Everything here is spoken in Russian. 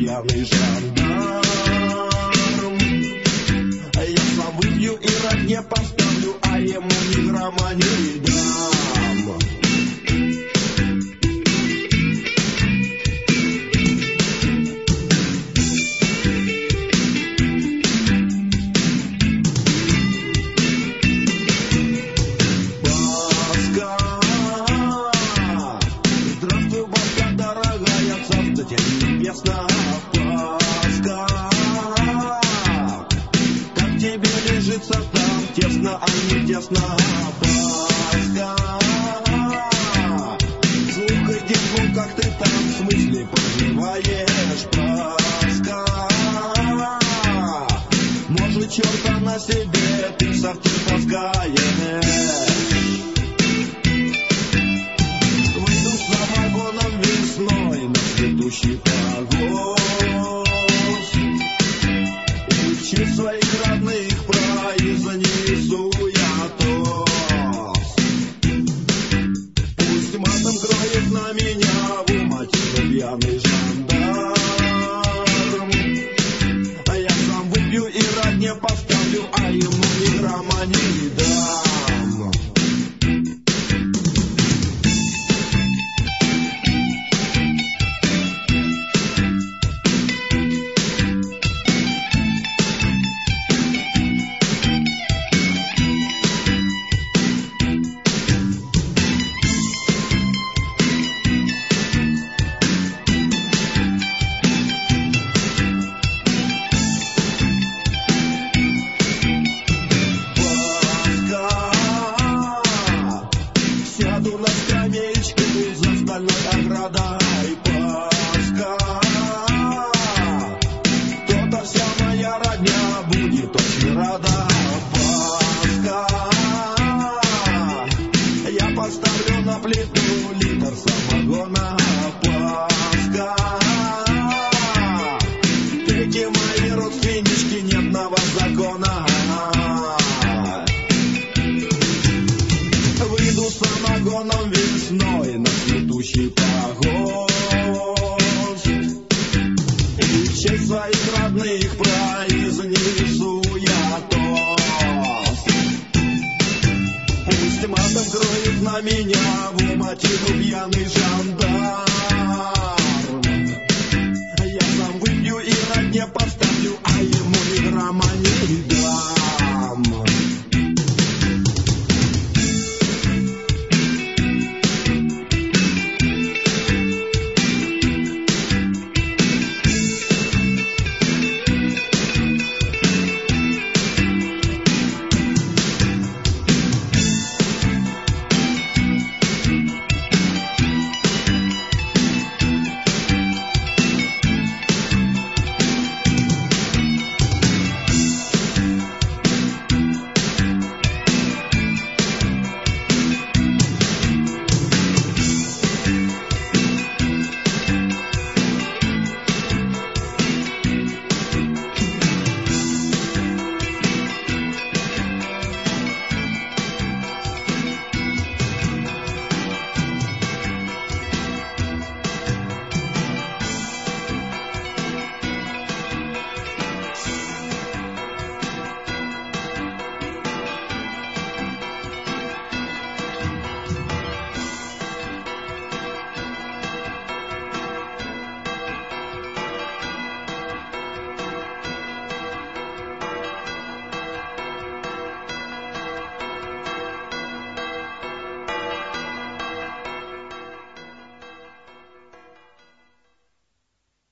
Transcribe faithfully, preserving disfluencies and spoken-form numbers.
пьяный жандарм. Я сам выпью и родне поставлю, а ему ни грамма не дам. Небесно, Пасха, как тебе лежится там, тесно, а не тесно, Пасха. Слухай, ну как ты там, в смысле поживаешь, Пасха? Может, черта на себе ты в сортир таскаешь? Выйду с самогоном весной на цветущий погост, и в честь своих родных произнесу я тост. Пусть матом кроет на меня в уматину пьяный жандарм, а я сам выпью и родне поставлю, а ему ни грамма не дам. Сяду на скамеечку за стальной оградой, Пасха. То-то вся моя родня будет очень рада, Пасха. Я поставлю на плиту литр самогона, Пасха. Пейте, мои родственнички, нет на вас закона. Выйду с самогоном весной на цветущий погост, и в честь своих родных произнесу я тост. Пусть матом кроет на меня в уматину пьяный жандарм,